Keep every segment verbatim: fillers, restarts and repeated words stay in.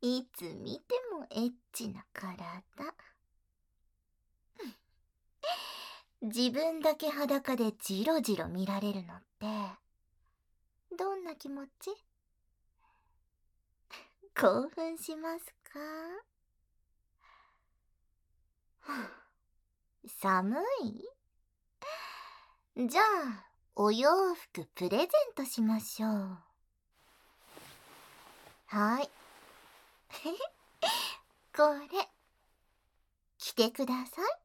いつ見てもエッチな体。自分だけ裸でジロジロ見られるのってどんな気持ち？興奮しますか？寒い？じゃあお洋服プレゼントしましょう。はい。これ着てください。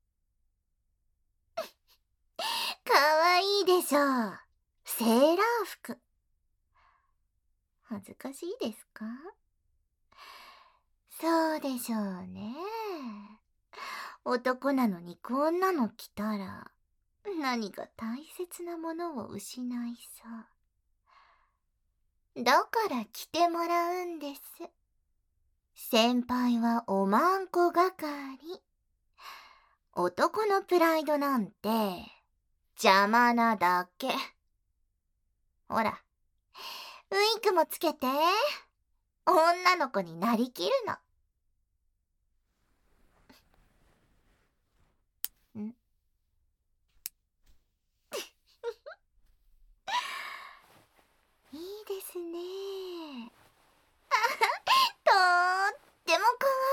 かわいいでしょう。セーラー服。恥ずかしいですか？そうでしょうね。男なのにこんなの着たら何か大切なものを失いそう。だから着てもらうんです。先輩はおまんこ係。男のプライドなんて邪魔なだけ。ほら、ウインクもつけて。女の子になりきるの。んいいですね。とってもかわ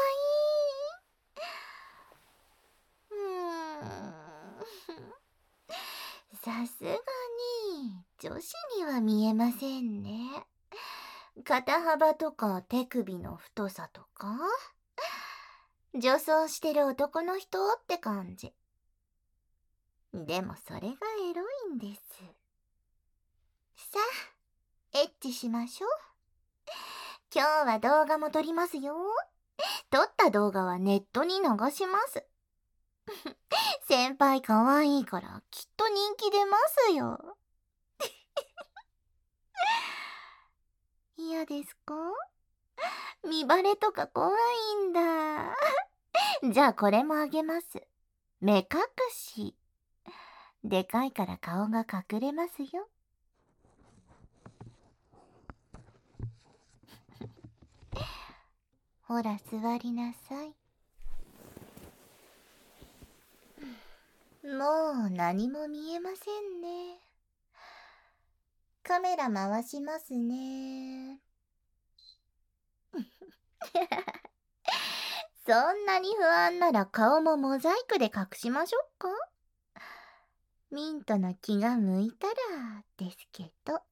いい。うーん。さすがに女子には見えませんね。肩幅とか手首の太さとか女装してる男の人って感じ。でもそれがエロいんです。さあ、エッチしましょう。今日は動画も撮りますよ。撮った動画はネットに流します。先輩かわいいからきっと人気出ますよ。嫌ですか？見バレとか怖いんだ。じゃあこれもあげます。目隠し。でかいから顔が隠れますよ。ほら座りなさい。もう何も見えませんね。カメラ回しますね。そんなに不安なら顔もモザイクで隠しましょうか？ミントの気が向いたらですけど。はい。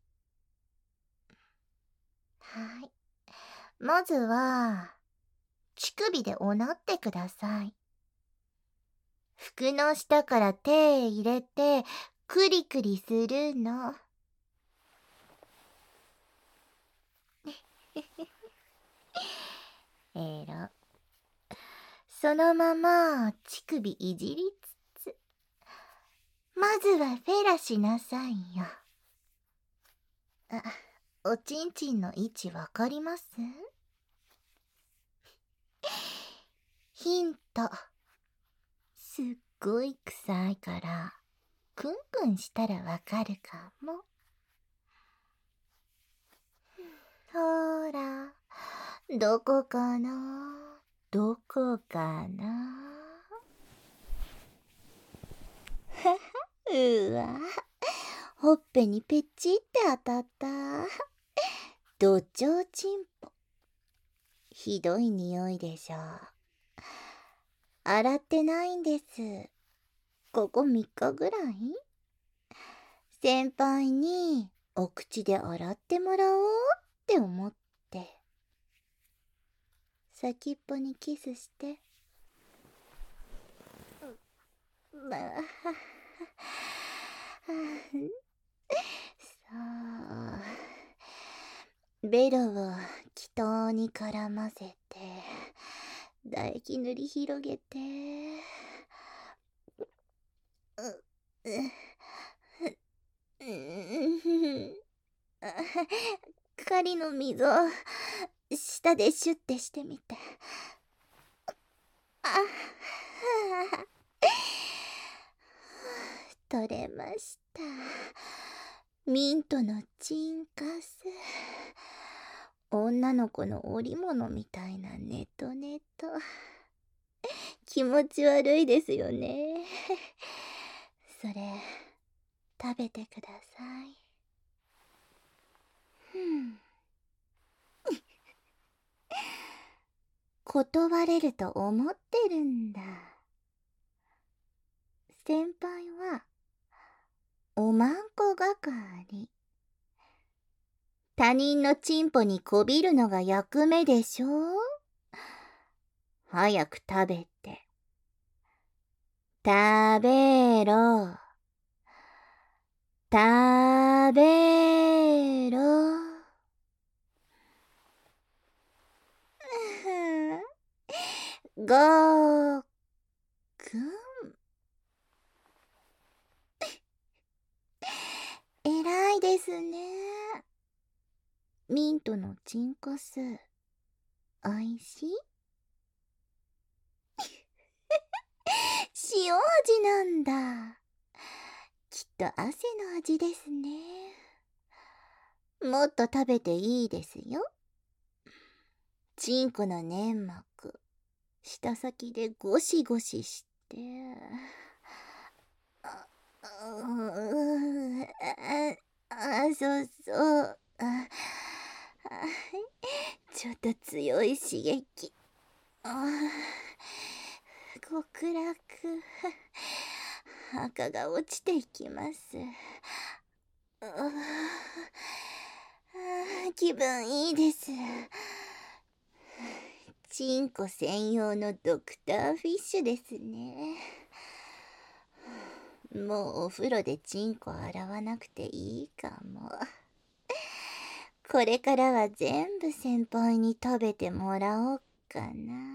まずは乳首でおなってください。服の下から手入れてクリクリするの。えら。そのまま乳首いじりつつ、まずはフェラしなさいよ。あ、おちんちんの位置わかります？ヒント。すっごい臭いからクンクンしたらわかるかも。ほら、どこかな、どこかな。うわ、ほっぺにペチって当たった。どちょうちんぽ。ひどい匂いでしょう。洗ってないんです。ここみっかぐらい。先輩にお口で洗ってもらおうって思って。先っぽにキスして。まあ、そう。ベロを気筒に絡ませて唾液塗り広げて、ううう狩りの溝下でシュッてしてみて。あ取れました。ミントのチンカス。 女の子の織物みたいなネトネト。気持ち悪いですよね。それ、食べてください。ふん。断れると思ってるんだ。先輩は、おまんこ係。他人のチンポにこびるのが役目でしょ？早く食べて。食べろ。食べろ。ごーくん。偉いですね。ミントのチンコス、おいしい？塩味なんだ。きっと汗の味ですね。もっと食べていいですよ。チンコの粘膜、舌先でゴシゴシして。あ、うあ、あ、そうそう。あ、ちょっと強い刺激。あ、極楽。赤が落ちていきます。あ、気分いいです。チンコ専用のドクターフィッシュですね。もうお風呂でチンコ洗わなくていいかも。これからは全部先輩に食べてもらおうかな。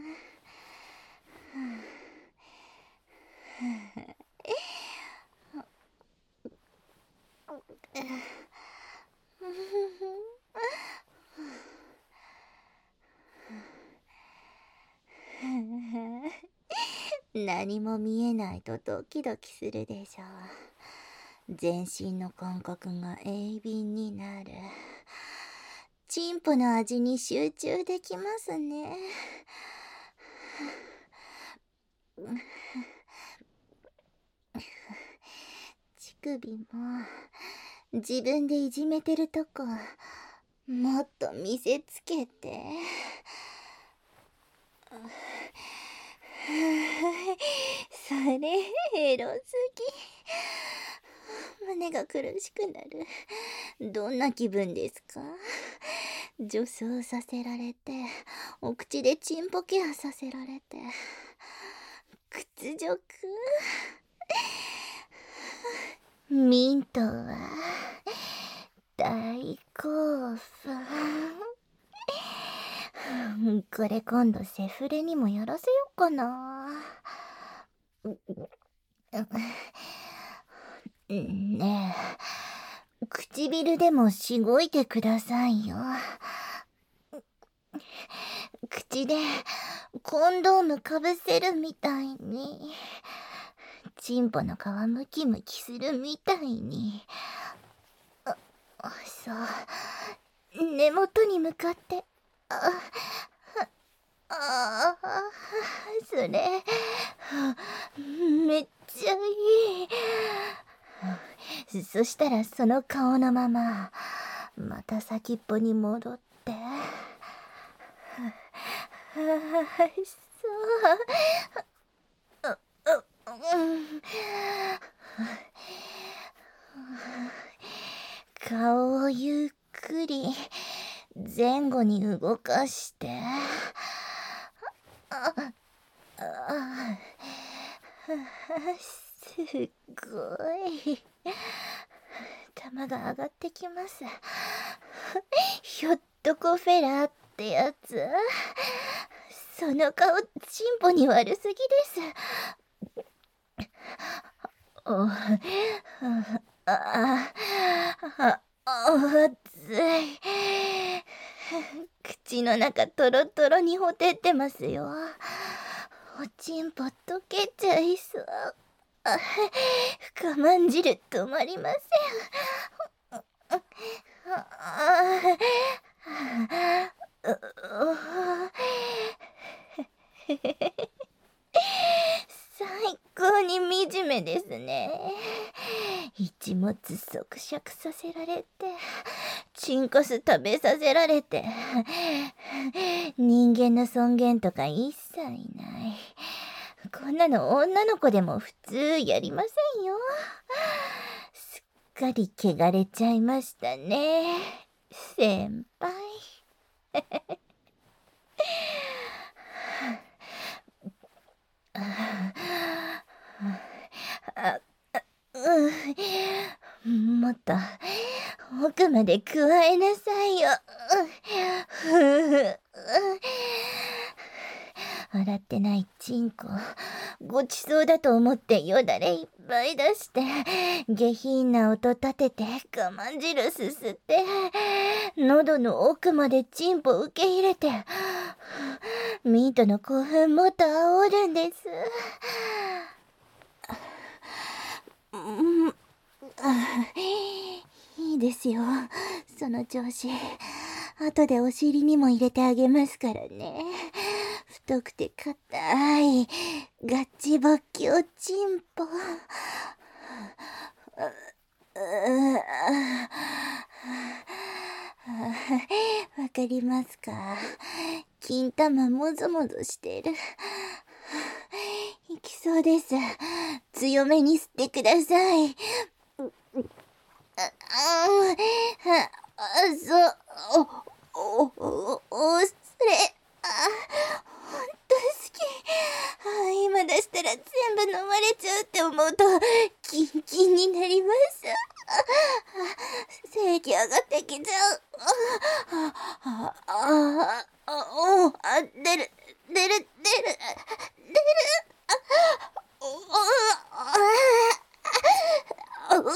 何も見えないとドキドキするでしょう。全身の感覚が鋭敏になる。チンポの味に集中できますね。乳首も自分でいじめてるとこもっと見せつけて。それエロすぎ。胸が苦しくなる。どんな気分ですか？女装させられて、お口でチンポケアさせられて、屈辱。ミントは大興奮。これ今度セフレにもやらせようかな。ねえ、唇でもしごいてくださいよ。口でコンドームかぶせるみたいに、チンポの皮ムキムキするみたいに。あ、そう、根元に向かって。あああ、それめっちゃいい。そしたらその顔のまままた先っぽに戻って。そう。顔をゆっくり前後に動かして。ああ、すっごい。玉が上がってきます。ひょっとこフェラーってやつ。その顔チンポに悪すぎです。おああああ熱い。口の中トロトロにほてってますよ。おちんぽ溶けちゃいそう。あ、深まん汁止まりません。 つ咀嚼させられて、チンコス食べさせられて、人間の尊厳とか一切ない。こんなの女の子でも普通やりませんよ。すっかり汚れちゃいましたね、先輩。あ、うん、もっと奥まで加えなさいよ。洗ってないチンコごちそうだと思ってよだれいっぱい出して下品な音立てて我慢汁すすって喉の奥までチンポ受け入れてミートの興奮もっと煽るんです。うん、いいですよ、その調子。後でお尻にも入れてあげますからね。太くて硬いガッチバキおちんぽ。わかりますか？金玉もぞもぞしてる。いきそうです。強めに吸ってください。ああ、そう、お、お、お、それ、あ、ほんと好き。あ、今出したら全部飲まれちゃうって思うと、キンキンになります。あ、精液上がってきちゃう。あ、あ、あ、あ、お、あ、出る、出る、出る、出る、あ、お、あ、あ、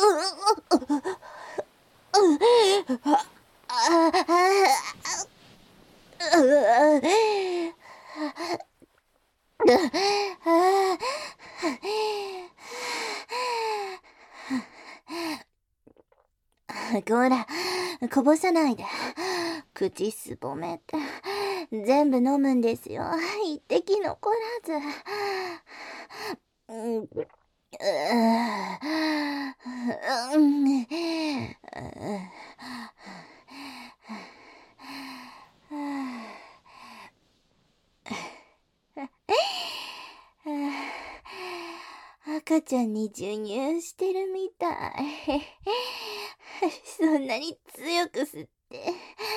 こら、こぼさないで。口すぼめて。全部飲むんですよ。一滴残らず。うん、う赤ちゃんに授乳してるみたい。そんなに強く吸って。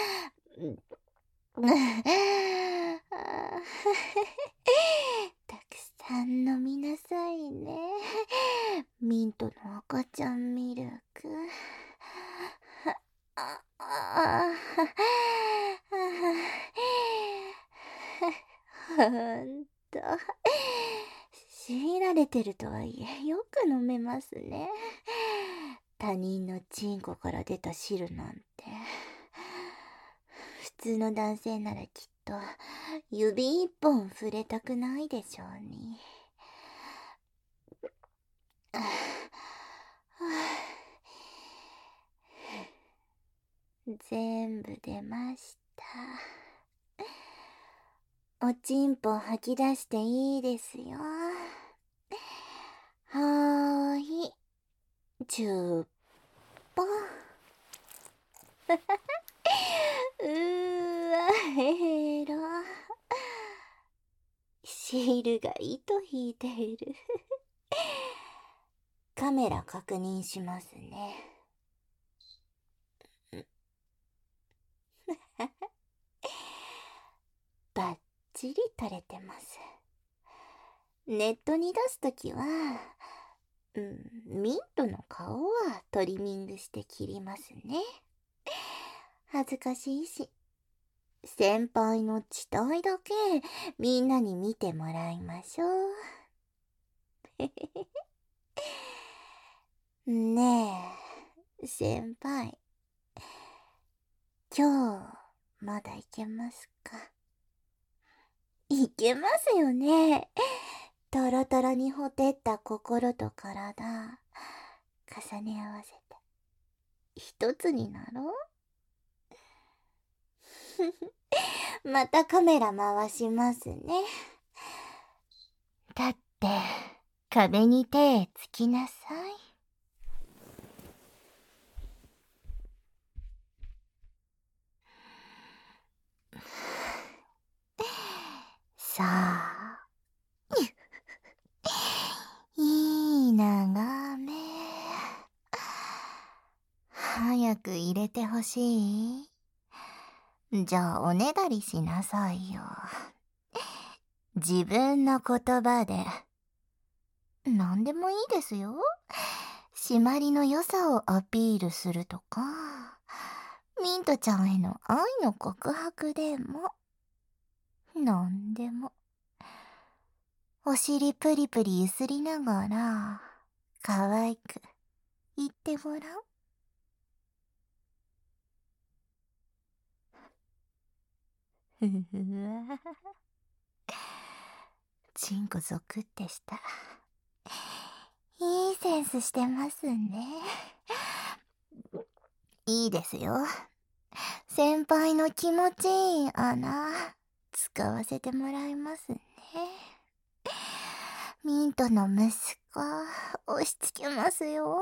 たくさん飲みなさいね。ミントの赤ちゃんミルク。ああ、ほんと。強いられてるとはいえ、よく飲めますね。他人のチンコから出た汁なんて。普通の男性ならきっと指一本触れたくないでしょうに。全部出ました。おちんぽ吐き出していいですよ。はーい。じゅっぽん。うーわ、へろ。シールが糸引いている。カメラ確認しますね。バッチリ撮れてます。ネットに出すときは、うん、ミントの顔はトリミングして切りますね。恥ずかしいし、先輩の地体だけみんなに見てもらいましょう。ねえ、先輩。今日、まだいけますか？いけますよね。トロトロにほてった心と体、重ね合わせて、一つになろう。またカメラ回しますね。だって、壁に手つきなさい。 さあ、いい眺め。早く入れてほしい？じゃあおねだりしなさいよ。自分の言葉で。なんでもいいですよ。締まりの良さをアピールするとか、ミントちゃんへの愛の告白でも、なんでも。お尻プリプリゆすりながら、可愛く言ってごらん。ふふわ。チンコゾクってした。いいセンスしてますね。いいですよ。先輩の気持ちいい穴、使わせてもらいますね。ミントの息子、押し付けますよ。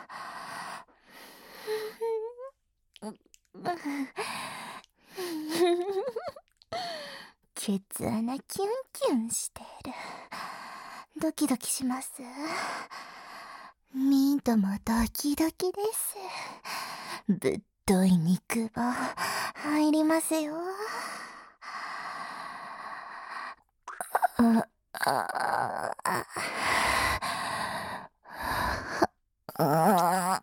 ケツ穴キュンキュンしてる。ドキドキします。ミントもドキドキです。ぶっとい肉棒入りますよ。ああああ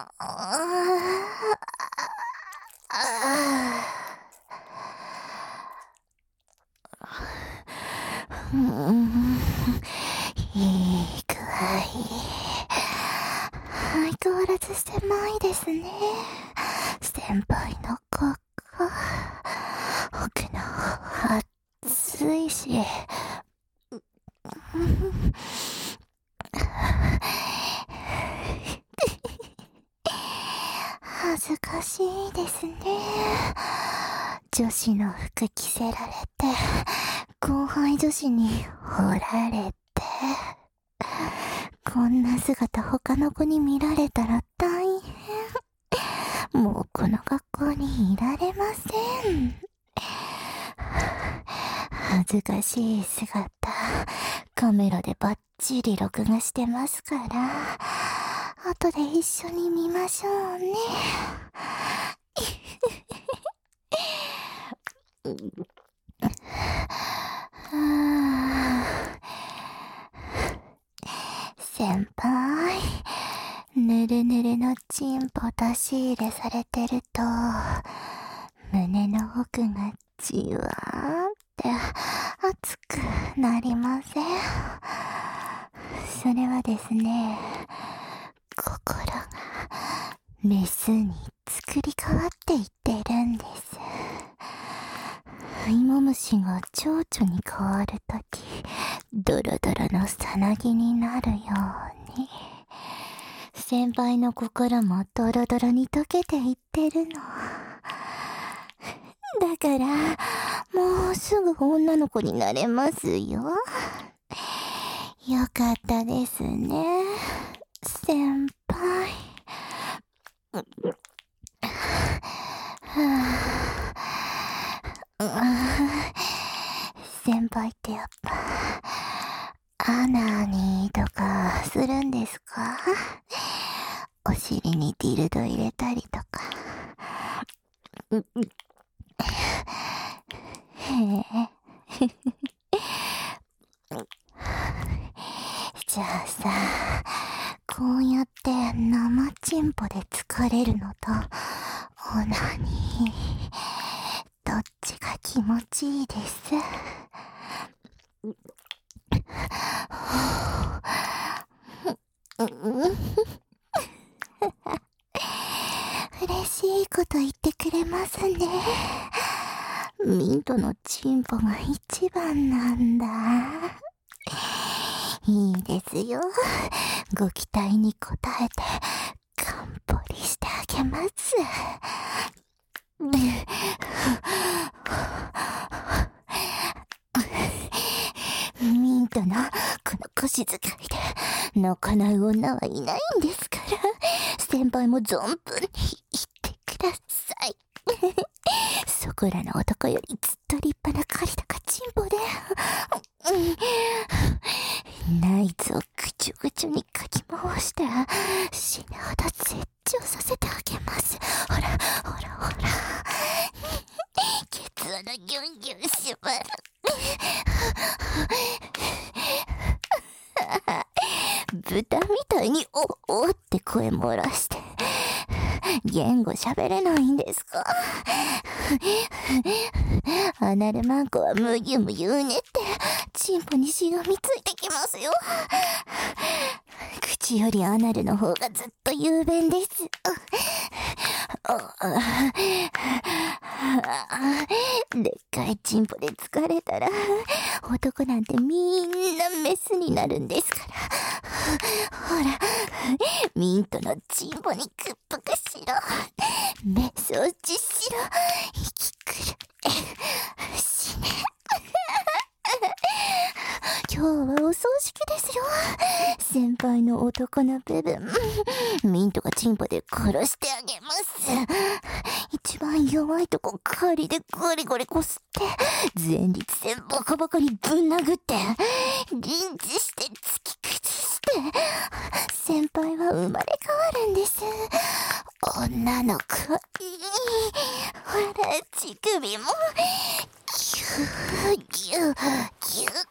いい具合。相変わらず狭いですね。先輩のここ。奥の方暑いし。恥ずかしいですね。女子の服着せられて、後輩女子に掘られて、こんな姿他の子に見られたら大変。もうこの学校にいられません。恥ずかしい姿、カメラでバッチリ録画してますから、後で一緒に見ましょうね。先輩、ぬるぬるのチンポ出し入れされてると、胸の奥がじわーって熱くなりません？それはですね、心がメスに作り変わっていってるんです。芋虫が蝶々に変わるとき、ドロドロのさなぎになるように、先輩の心もドロドロに溶けていってるの。だから、もうすぐ女の子になれますよ。よかったですね、先輩。先輩ってやっぱアナにとかするんですか？お尻にディルド入れたりとか。へえ。じゃあさ、こうやって生チンポで疲れるのとオナニー、どっちが気持ちいいです？嬉しいこと言ってくれますね。ミントのチンポが一番なんだ。いいですよ。ご期待に応えて、ガンポリしてあげます。ミントのこの腰使いで泣かない女はいないんですから、先輩も存分に言ってください。そこらの男よりずっと立派な狩り高チンポで喋れないんですか？アナルマンコはむぎゅむぎゅうねってチンポにしがみついてきますよ。口よりアナルの方がずっと雄弁です。でっかいチンポで疲れたら男なんてみんなメスになるんですから。ほら、ミントのチンポに屈服しろ。メス落ちしろ。息くる。死ね。今日はお葬式ですよ。先輩の男の部分、ミントがチンポで殺してあげます。一番弱いとこ狩りでゴリゴリこすって前立腺ボコボコにぶん殴ってリンチして突き崩して先輩は生まれ変わるんです。女の子にほら乳首もギューギューギュー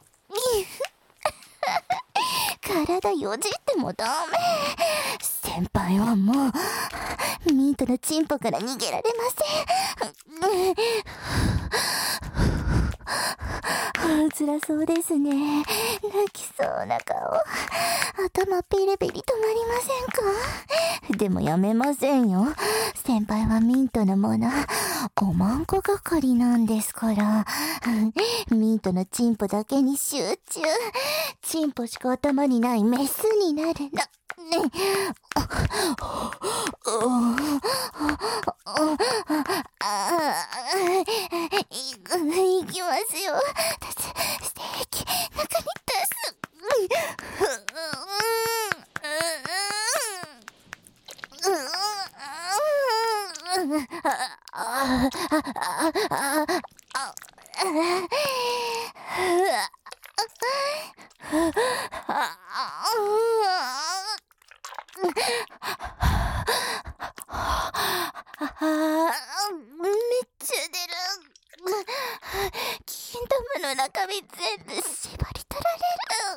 体よじってもダメ。先輩はもうミントのチンポから逃げられません。辛そうですね。泣きそうな顔。頭ピリピリ止まりませんか？でもやめませんよ。先輩はミントのものおまんこ係なんですから。ミントのチンポだけに集中。チンポしか頭にないメスになるの。ね、いきますよ。ステーキ中に出す。めっちゃ出る。金玉の中身全部縛り取られる。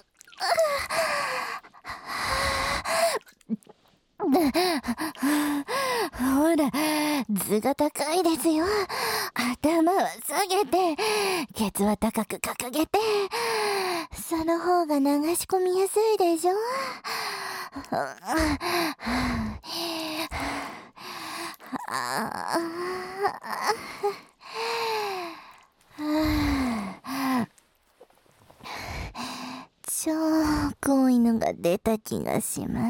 ほら、図が高いですよ。頭は下げて、ケツは高く掲げて、その方が流し込みやすいでしょ。超濃いのが出た気がします。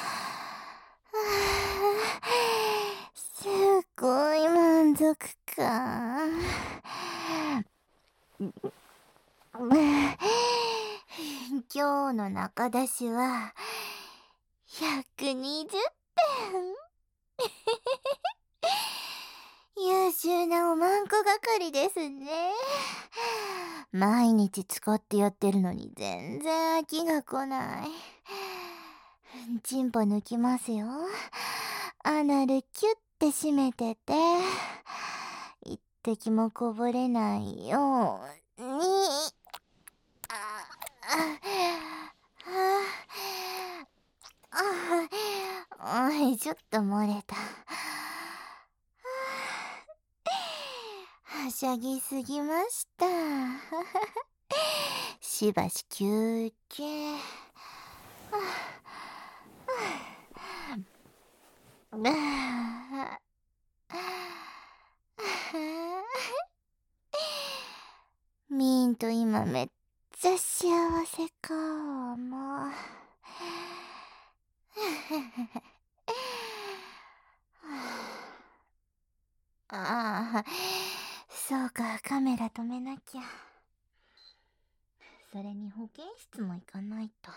すっごい満足感。今日の中出しはひゃくにじゅってん。優秀なおまんこ係ですね。毎日使ってやってるのに全然飽きが来ない。チンポ抜きますよ。アナルキュッて締めてて、一滴もこぼれないように。ああああちょっと漏れた。はしゃぎすぎました。しばし休憩。ミント今めっちゃ幸せかも。ああ、そうか、カメラ止めなきゃ。それに保健室も行かないと。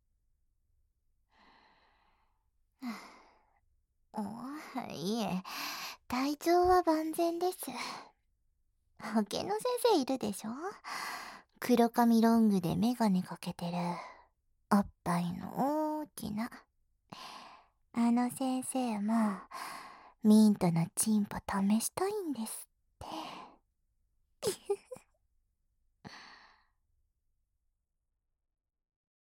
おいえ、体調は万全です。保健の先生いるでしょ？黒髪ロングでメガネかけてる。おっぱいの大きな。あの先生もミントのチンポ試したいんです